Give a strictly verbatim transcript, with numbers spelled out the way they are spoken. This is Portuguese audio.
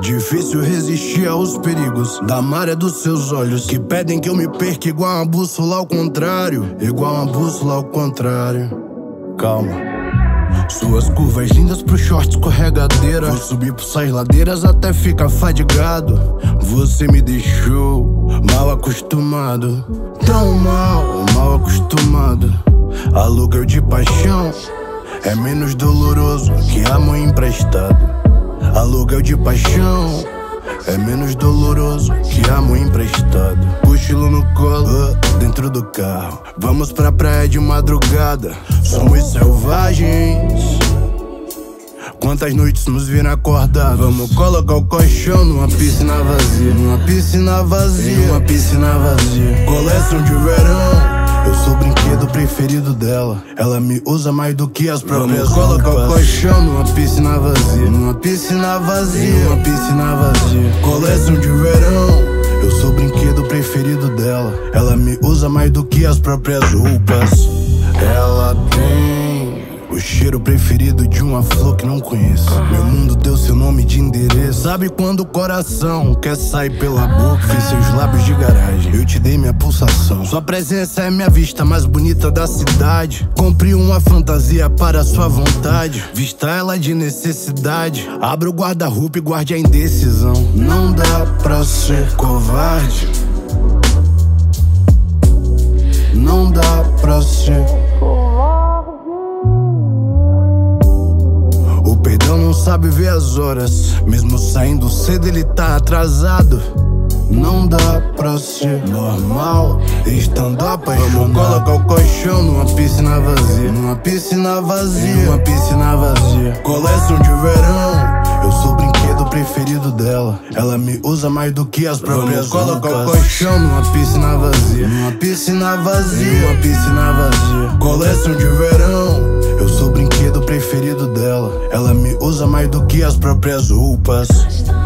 Difícil resistir aos perigos da maré dos seus olhos, que pedem que eu me perca igual uma bússola ao contrário. Igual uma bússola ao contrário. Calma. Suas curvas lindas pro short escorregadeira. Vou subir por essas ladeiras até ficar fadigado. Você me deixou mal acostumado. Tão mal, mal acostumado. Aluguel de paixão é menos doloroso que amor emprestado. Aluguel de paixão é menos doloroso que amor emprestado. Cochilo no colo, dentro do carro. Vamos pra praia de madrugada. Somos selvagens. Quantas noites nos viram acordar? Vamos colocar o colchão numa piscina vazia. Numa piscina vazia, numa piscina vazia. Coleção de verão. Eu sou o brinquedo preferido dela. Ela me usa mais do que as próprias. Vamos colocar o colchão numa piscina vazia. Numa piscina vazia, numa piscina vazia. Coleção de verão. Eu sou o brinquedo preferido dela. Ela me usa mais do que as próprias roupas. Ela tem o cheiro preferido de uma flor que não conheço. Meu mundo deu seu nome de endereço. Sabe quando o coração quer sair pela boca? Fiz seus lábios de garagem, eu te dei minha pulsação. Sua presença é minha vista mais bonita da cidade. Compre uma fantasia para sua vontade. Vista ela de necessidade. Abra o guarda-roupa e guarde a indecisão. Não dá pra ser covarde. Não dá pra ser. O peidão não sabe ver as horas. Mesmo saindo cedo ele tá atrasado. Não dá pra ser normal estando apaixonado. Vamos colocar o colchão numa piscina vazia. Numa piscina vazia, numa piscina vazia. Coleção de verão. Eu sou o brinquedo preferido dela. Ela me usa mais do que as próprias. Vamos colocar o colchão numa piscina vazia. Numa piscina vazia, numa piscina vazia. Coleção de verão. Eu sou o brinquedo preferido dela. Ela me usa mais do que as próprias roupas.